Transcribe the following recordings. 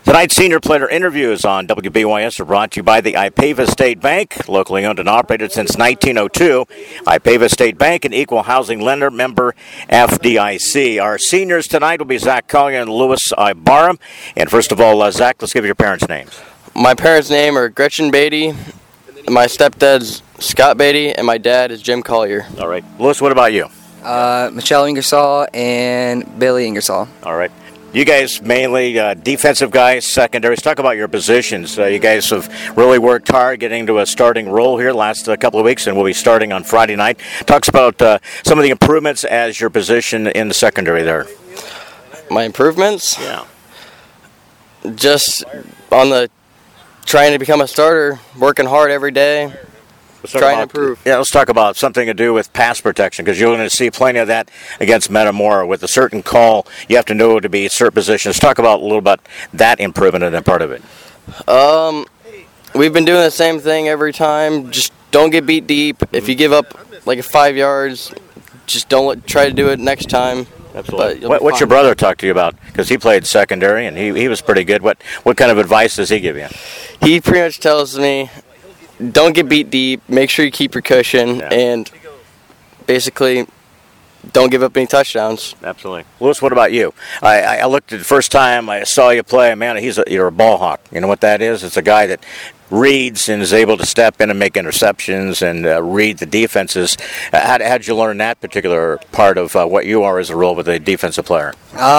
Tonight's senior player interviews on WBYS are brought to you by the Ipava State Bank, locally owned and operated since 1902. Ipava State Bank, an equal housing lender, member FDIC. Our seniors tonight will be Zach Collier and Louis Ibarra. And first of all, Zach, let's give your parents' names. My parents' name are Gretchen Beatty, my stepdad's Scott Beatty, and my dad is Jim Collier. All right. Louis, what about you? Michelle Ingersoll and Billy Ingersoll. All right. You guys mainly defensive guys, secondaries. Talk about your positions. You guys have really worked hard getting to a starting role here the last couple of weeks, and we'll be starting on Friday night. Talks about some of the improvements as your position in the secondary there. My improvements? Yeah. Just on the trying to become a starter, working hard every day. Trying to improve. Yeah, let's talk about something to do with pass protection, because you're going to see plenty of that against Metamora. With a certain call, you have to know to be certain positions. Talk about a little bit that improvement and that part of it. We've been doing the same thing every time. Just don't get beat deep. If you give up like 5 yards, just don't try to do it next time. Absolutely. What's your brother talk to you about? Because he played secondary and he was pretty good. What kind of advice does he give you? He pretty much tells me, don't get beat deep, make sure you keep your cushion, and basically don't give up any touchdowns. Absolutely. Louis, what about you? I looked at the first time I saw you play, man, you're a ball hawk. You know what that is? It's a guy that reads and is able to step in and make interceptions and read the defenses. How'd you learn that particular part of what you are as a role with a defensive player?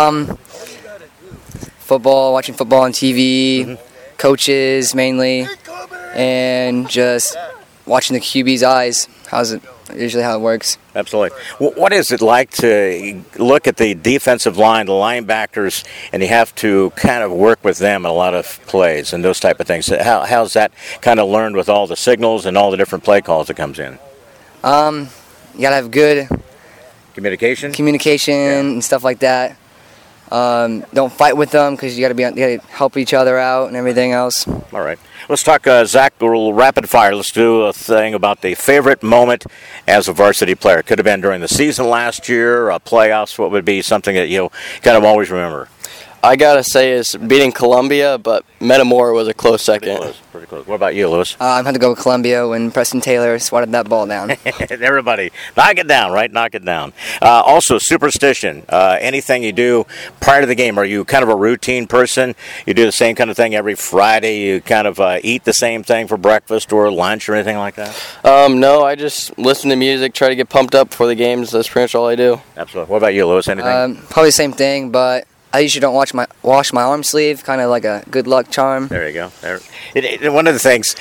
Football, watching football on TV, coaches mainly, and just watching the QB's eyes. Usually how it works. Absolutely. What is it like to look at the defensive line, the linebackers, and you have to kind of work with them in a lot of plays and those type of things? How's that kind of learned with all the signals and all the different play calls that comes in? You got to have good communication and stuff like that. Don't fight with them, because you got to help each other out and everything else. All right. Let's talk, Zach, a little rapid fire. Let's do a thing about the favorite moment as a varsity player. Could have been during the season last year, playoffs. What would be something that you kind of always remember? I got to say it's beating Columbia, but Metamora was a close second. Pretty close. What about you, Louis? I'm going to go with Columbia when Preston Taylor swatted that ball down. Everybody, knock it down, right? Knock it down. Also, superstition. Anything you do prior to the game, are you kind of a routine person? You do the same kind of thing every Friday? You kind of eat the same thing for breakfast or lunch or anything like that? No, I just listen to music, try to get pumped up for the games. That's pretty much all I do. Absolutely. What about you, Louis? Anything? Probably the same thing, but I usually don't wash my arm sleeve, kind of like a good luck charm. There you go. One of the things,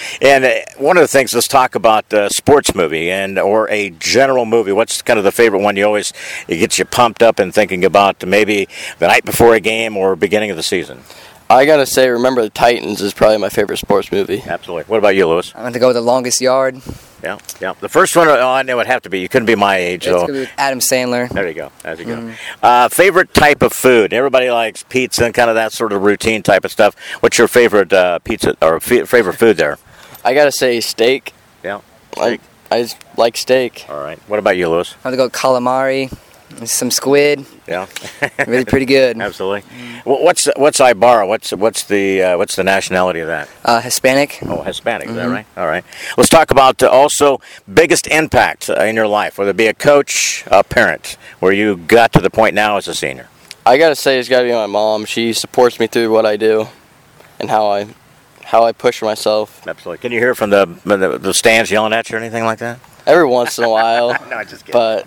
let's talk about a sports movie or a general movie. What's kind of the favorite one it gets you pumped up and thinking about maybe the night before a game or beginning of the season? I got to say, Remember the Titans is probably my favorite sports movie. Absolutely. What about you, Louis? I'm going to go with The Longest Yard. Yeah. The first one, I know it would have to be. You couldn't be my age, though. It's going to be Adam Sandler. There you go. Favorite type of food? Everybody likes pizza and kind of that sort of routine type of stuff. What's your favorite pizza or favorite food there? I got to say steak. Yeah. I just like steak. All right. What about you, Louis? I'm going to go with calamari. Some squid. Yeah. Really pretty good. Absolutely. What's Ibarra? What's the nationality of that? Hispanic. Oh, Hispanic. Is that right? All right. Let's talk about also biggest impact in your life, whether it be a coach, a parent, where you got to the point now as a senior. I got to say it's got to be my mom. She supports me through what I do and how I push myself. Absolutely. Can you hear from the stands yelling at you or anything like that? Every once in a while. No, I'm just kidding. But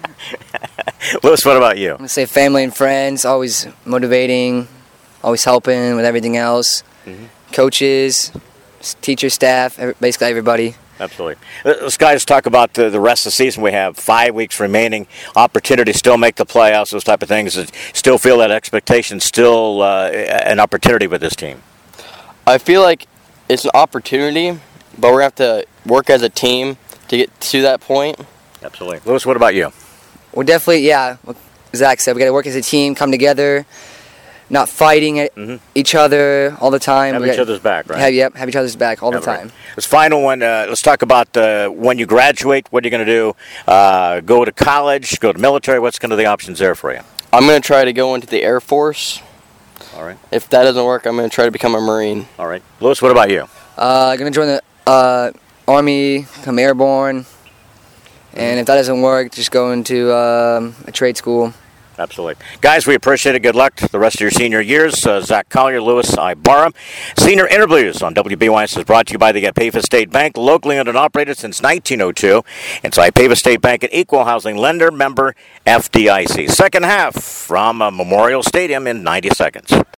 Louis, what about you? I'm going to say family and friends, always motivating, always helping with everything else. Coaches, teacher, staff, basically everybody. Absolutely. Let's guys talk about the rest of the season. We have 5 weeks remaining. Opportunity to still make the playoffs, those type of things. Still feel that expectation, still an opportunity with this team. I feel like it's an opportunity, but we're going to have to work as a team to get to that point. Absolutely. Louis, what about you? We're definitely, like Zach said, we got to work as a team, come together, not fighting at each other all the time. Have each other's back, right? Have each other's back all the time. Right. This final one, let's talk about when you graduate, what are you going to do? Go to college, go to military? What's kind of the options there for you? I'm going to try to go into the Air Force. All right. If that doesn't work, I'm going to try to become a Marine. All right. Lewis, what about you? I'm going to join the Army, become airborne. And if that doesn't work, just go into a trade school. Absolutely. Guys, we appreciate it. Good luck the rest of your senior years. Zach Collier, Lewis Ibarra. Senior interviews on WBYS is brought to you by the Ipava State Bank, locally owned and operated since 1902. It's Ipava State Bank, an equal housing lender, member FDIC. Second half from Memorial Stadium in 90 seconds.